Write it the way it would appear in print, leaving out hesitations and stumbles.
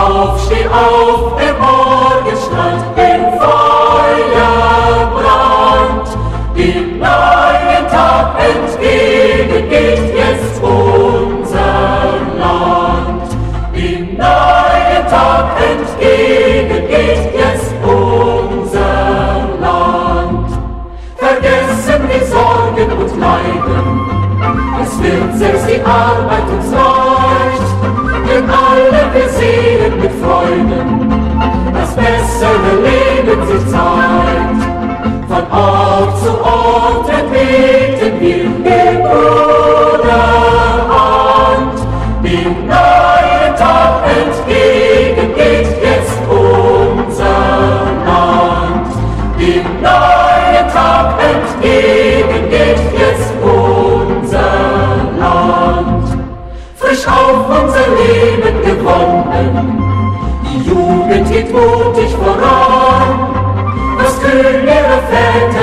Steh auf, der Morgen strahlt, im Feuerbrand. Dem neuen Tag entgegen geht jetzt unser Land. Dem neuen Tag entgegen geht jetzt unser Land. Vergessen die Sorgen und Leiden, es wird selbst die Arbeit uns leicht, denn alle wir sehen mit Freuden, das bessere Leben sich zeigt. Von Ort zu Ort erbeten wir den Bruderhand. Dem neuen Tag entgegen geht jetzt unser Land. Dem neuen Tag entgegen geht jetzt unser Land. Frisch auf unser Leben gewonnen, die Jugend geht mutig voran. Das Kühn ihrer Väter